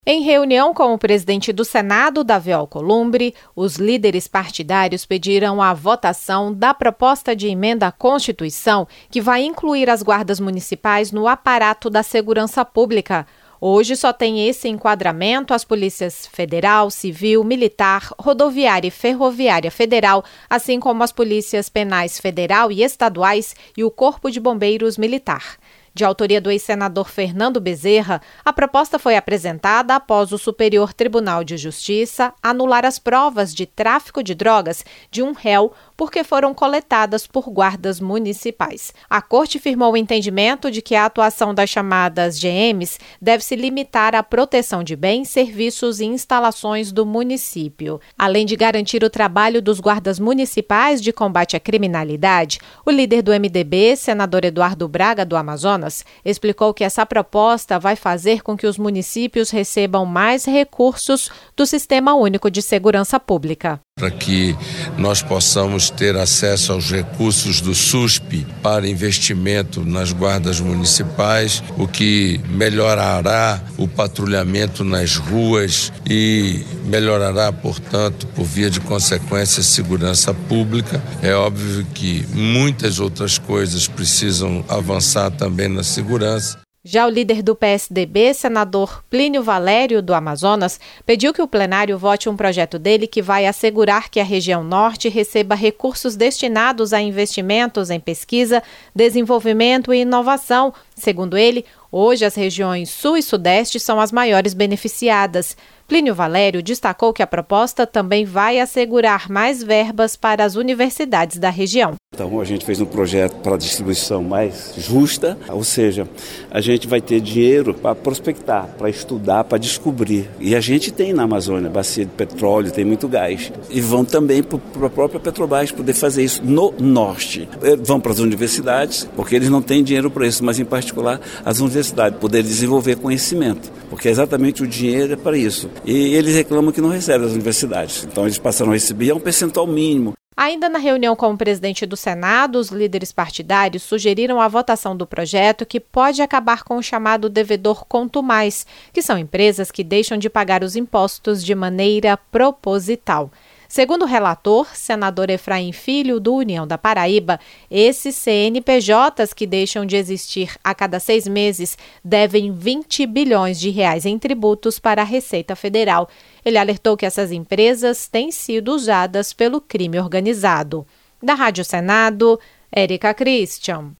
Em reunião com o presidente do Senado, Davi Alcolumbre, os líderes partidários pediram a votação da proposta de emenda à Constituição que vai incluir as guardas municipais no aparato da segurança pública. Hoje só tem esse enquadramento as polícias federal, civil, militar, rodoviária e ferroviária federal, assim como as polícias penais federal e estaduais e o Corpo de Bombeiros Militar. De autoria do ex-senador Fernando Bezerra, a proposta foi apresentada após o Superior Tribunal de Justiça anular as provas de tráfico de drogas de um réu porque foram coletadas por guardas municipais. A Corte firmou o entendimento de que a atuação das chamadas GMs deve se limitar à proteção de bens, serviços e instalações do município. Além de garantir o trabalho dos guardas municipais de combate à criminalidade, o líder do MDB, senador Eduardo Braga, do Amazonas, explicou que essa proposta vai fazer com que os municípios recebam mais recursos do Sistema Único de Segurança Pública. Para que nós possamos ter acesso aos recursos do SUSP para investimento nas guardas municipais, o que melhorará o patrulhamento nas ruas e melhorará, portanto, por via de consequência, a segurança pública. É óbvio que muitas outras coisas precisam avançar também na segurança. Já o líder do PSDB, senador Plínio Valério, do Amazonas, pediu que o plenário vote um projeto dele que vai assegurar que a região norte receba recursos destinados a investimentos em pesquisa, desenvolvimento e inovação. Segundo ele, hoje as regiões sul e sudeste são as maiores beneficiadas. Plínio Valério destacou que a proposta também vai assegurar mais verbas para as universidades da região. Então a gente fez um projeto para distribuição mais justa, ou seja, a gente vai ter dinheiro para prospectar, para estudar, para descobrir. E a gente tem na Amazônia bacia de petróleo, tem muito gás. E vão também para a própria Petrobras poder fazer isso no norte. Vão para as universidades, porque eles não têm dinheiro para isso, mas em particular as universidades poder desenvolver conhecimento, porque exatamente o dinheiro é para isso. E eles reclamam que não recebem das universidades. Então eles passaram a receber um percentual mínimo. Ainda na reunião com o presidente do Senado, os líderes partidários sugeriram a votação do projeto que pode acabar com o chamado devedor contumaz, que são empresas que deixam de pagar os impostos de maneira proposital. Segundo o relator, senador Efraim Filho, do União da Paraíba, esses CNPJs que deixam de existir a cada 6 meses devem 20 bilhões de reais em tributos para a Receita Federal. Ele alertou que essas empresas têm sido usadas pelo crime organizado. Da Rádio Senado, Érica Christian.